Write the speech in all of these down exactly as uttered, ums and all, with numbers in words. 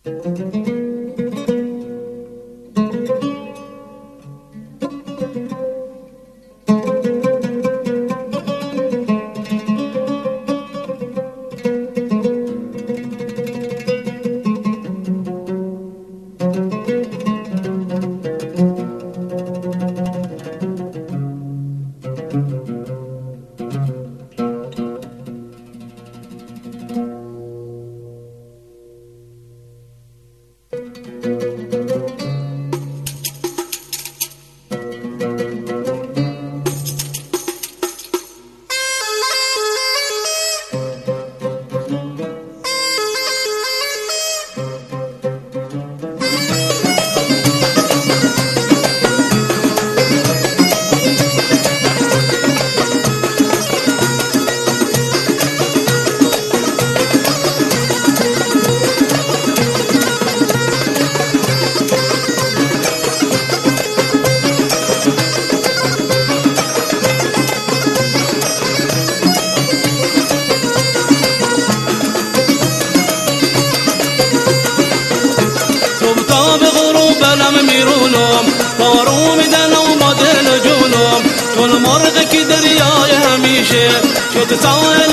میرونم بارو میزنم با دل جونم چون مرغ که دریای همیشه شد ساحل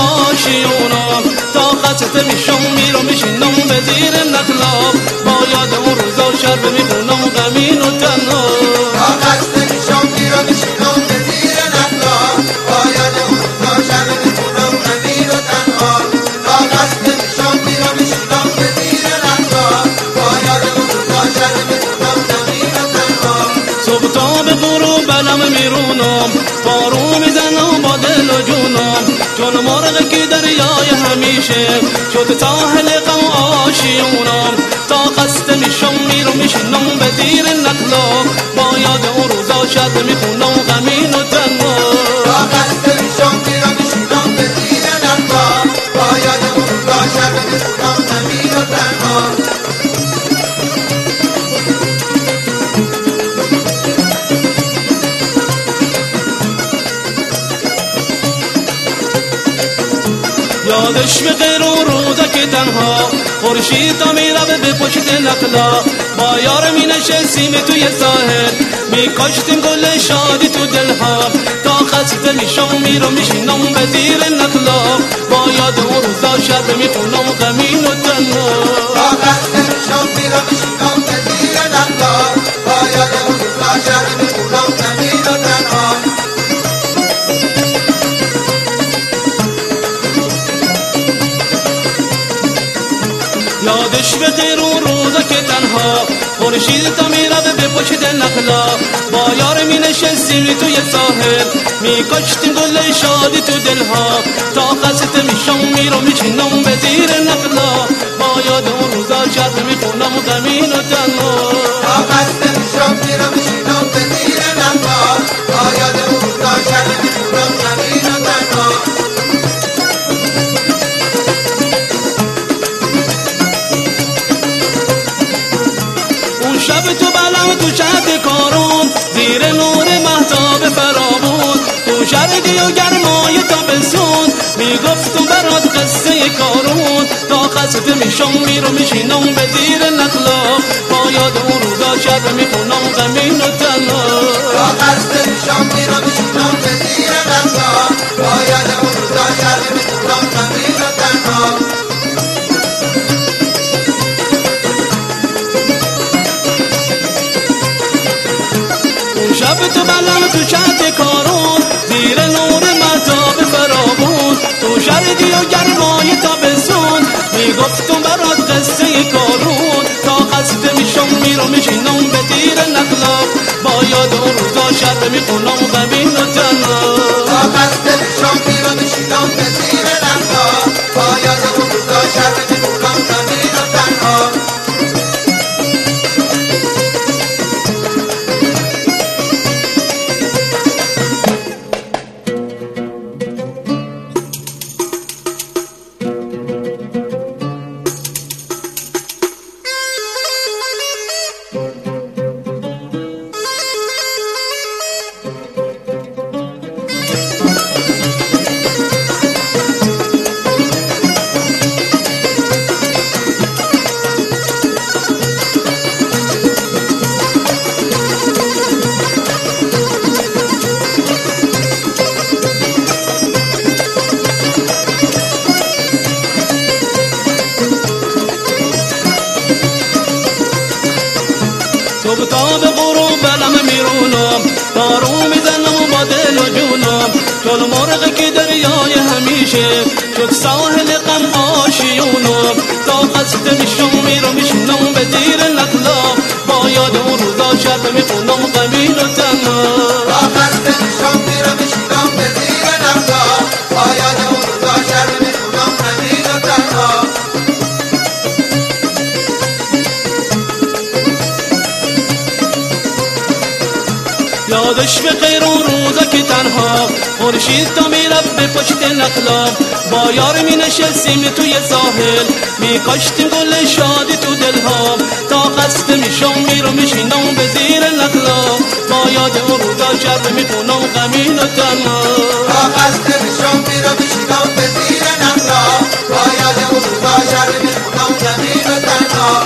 قواشیونم تا قصد میشم میرم میشینم به زیر نخلا با یاد اون روزا شب میخونم غمین و تنها تا قصد میشم میرم میشینم به زیر نخلا با یاد اون روزا شب میخونم غمین و تنها تا قصد میشم میرم میشینم به زیر نخلا با یاد اون روزا شب میخونم غمین و تنها صبح تا به غروب بلم میرونم بارو میزنم با دل و جونم چون مرغ که دریای همیشه شد ساحل غم آشیونم تا قصد میشم میرم میشینم به زیر نخلا با یاد اون روزا شب میخونم غمین و تنها تا قصد میشم میرم میشینم به زیر نخلا با یاد اون روزا شب میخونم غمین و تنها یادش بخیر اون روزا که تنها خورشید تا میره به پشت نخلا با یار می نشستیم توی ساحل می کاشتیم گل شادی تو دلها تا خسته میشم میرم میشینم به زیر نخلا با یاد اون روزا شب میخونم غمین و تنها تا قصد میشم میرم میشینم به زیر نخلا با یاد اون روزا شب میخونم غمین و تنها یادش بخیر اون روزا که تنها خورشید تا میره به پشت نخلا با یار می نشستیم توی ساحل می کاشتیم گل شادی تو دلها تا قصد میشم میرم میشینم به زیر نخلا با یاد اون روزا شب میخونم غمین و تنها تا قصد میشم میرم میشینم به زیر نخلا با یاد اون روزا شب میخونم غمین و تنها شب تو بلم تو شهد کارون زیر نور مهتاب فراوون تو شرقی و گرمای تابستون میگفتم برات قصه کارون تا قصد میشم میرم میشینم به زیر نخلا با یاد اون روزا شب میخونم غمین و تنها تا قصد میشم میرم میشینم به زیر نخلا با یاد اون روزا شب میخونم غمین و تنها شب تو بلم تو شهد کارون زیر نور مهتاب فراوون تو شرقی و گرمای تابستون میگفتم برات قصه کارون تا قصد میشم میرم میشینم به زیر نخلا با یاد اون روزا شب میخونم غمین و تنها تا قصد میشم میرم میشینم به زیر نخلا با یاد اون روزا شب میخونم غمین و تنها یارو میزنم با دل و جونم چون مرغ که دریای همیشه شد ساحل غم آشیونم تا قصد میشم میرم میشنم به زیر نخلا با یاد اون روزا شب میخونم غمین و تنها تا قصد میشم میرم میشنم به زیر نخلا با یاد اون روزا شب میخونم غمین و تنها یادش به خیر اون روزا که تنها خورشید تا میرفت به پشت نخلا با یار می نشستیم توی ساحل می کاشتیم گل شادی تو دلها تا قصد میشم میرم میشینم به زیر نخلا با یاد اون روزا شب میخونم غمین و تنها تا قصد میشم میرم میشینم به زیر نخلا با یاد اون روزا شب میخونم غمین و تنها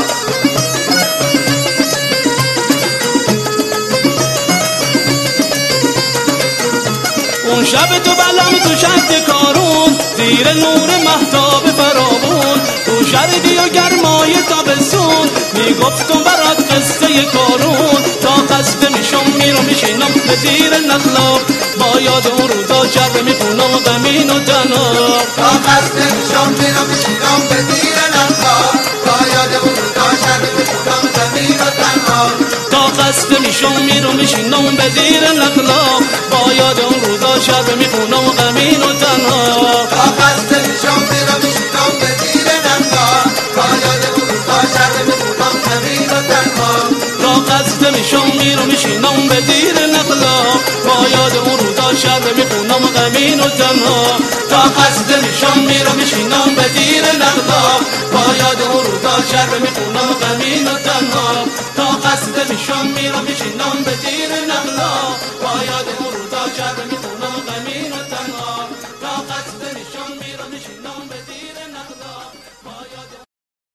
اون شب تو بلم تو شد کارون زیر نور مهتاب فراوون تو شردی و گرمای تابستون میگفتم برات قصه کارون تا قصد میشم میرم میشینم به زیر نخلا با یاد اون روزا شب میخونم غمین و تنها تا قصد میشم میرم میشینم به زیر نخلا با یاد اون روزا شب میخونم غمین و تنها تا قصد میشم میرم میشینم به زیر نخلا با یاد اون روزا شب میخونم غمین و تنها تا قصد میشم میرم میشینم به زیر نخلا با یاد اون روزا شب میخونم غمین و تنها تا قصد میشم میرم میشینم به زیر نخلا با یاد اون روزا شب میخونم غمین و تنها تا قصد میشم میرم میشینم به زیر نخلا با یاد اون روزا شب میخونم غمین و تنها تا قصد میشم میرم میشینم به زیر نخلا با یاد اون روزا شب